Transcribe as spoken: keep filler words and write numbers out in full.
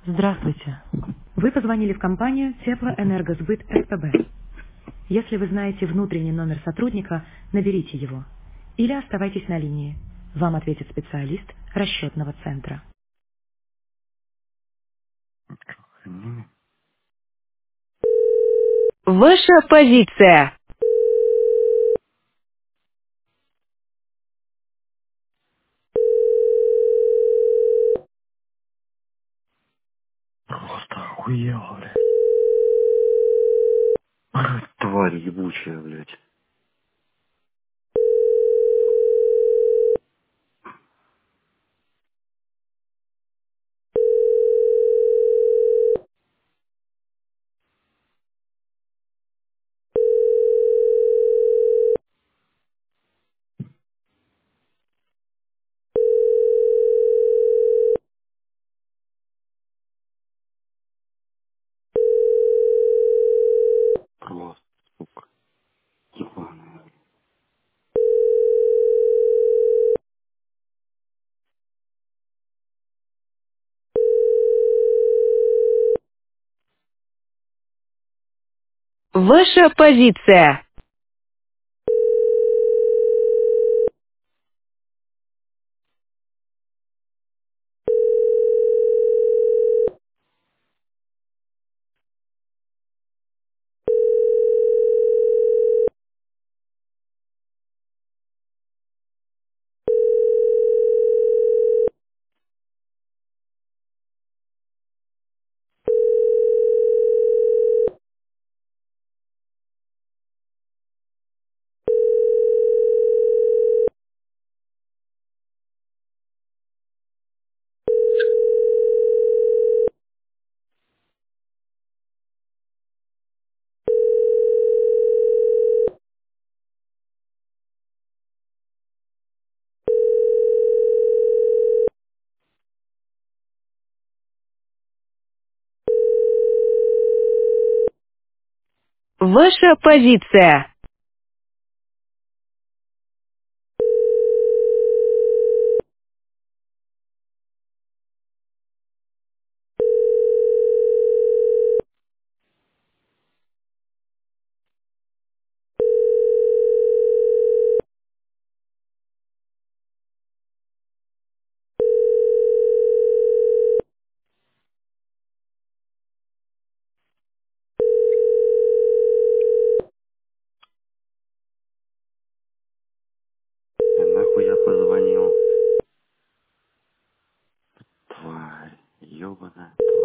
Здравствуйте. Вы позвонили в компанию Теплоэнергосбыт СПБ. Если вы знаете внутренний номер сотрудника, наберите его. Или оставайтесь на линии. Вам ответит специалист расчетного центра. М, Ваша позиция. Просто охуела, блядь. Тварь ебучая, блядь. Просто, сука, ебаная. Ваша позиция. Ваша позиция. Я нахуй я позвонил. Тварь, ебаная тварь.